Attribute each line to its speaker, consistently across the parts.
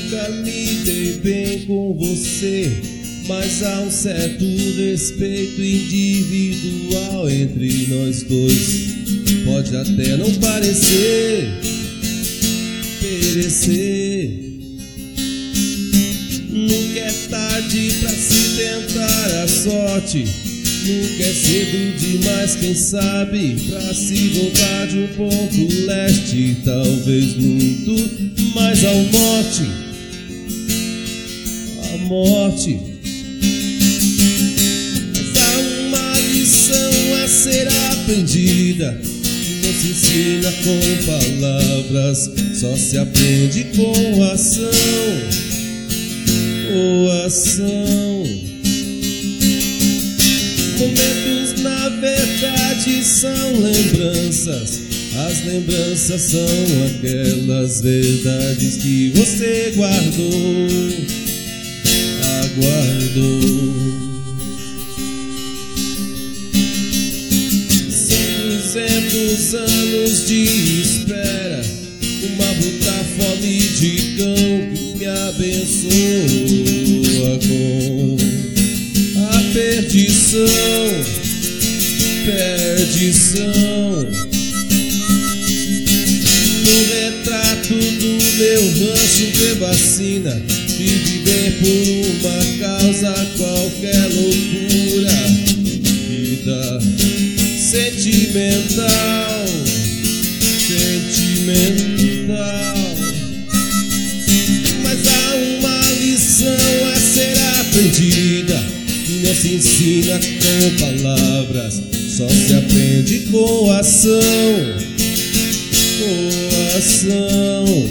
Speaker 1: nunca me dei bem com você, mas há um certo respeito individual entre nós dois. Pode até não parecer perecer. Nunca é tarde pra se tentar a sorte. Nunca é cedo demais, quem sabe, pra se voltar de um ponto leste, talvez muito mais ao norte. A morte. Mas há uma lição a ser aprendida, que não se ensina com palavras, só se aprende com ação. Ação. Momentos na verdade são lembranças. As lembranças são aquelas verdades que você guardou, aguardou. São 200 anos de espera, uma bruta fome de cão que me abençoa com a perdição, perdição. No retrato do meu rancho vê vacina de viver por uma causa, qualquer loucura, vida sentimental, sentimental. Mas há uma lição a ser aprendida, que não se ensina com palavras, só se aprende com ação, com ação.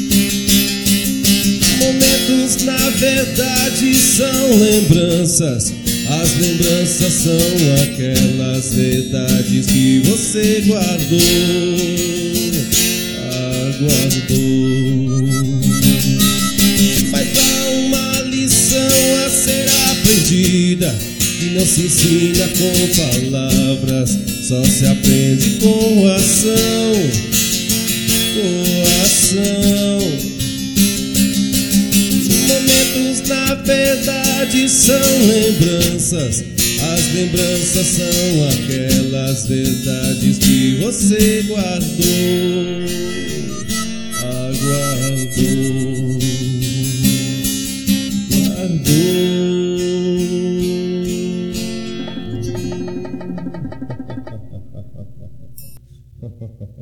Speaker 1: Momentos na verdade são lembranças. As lembranças são aquelas verdades que você guardou, aguardou. Mas há uma lição a ser aprendida, que não se ensina com palavras, só se aprende com ação, com ação. Momentos na verdade são lembranças. As lembranças são aquelas verdades que você guardou, aguardou, guardou.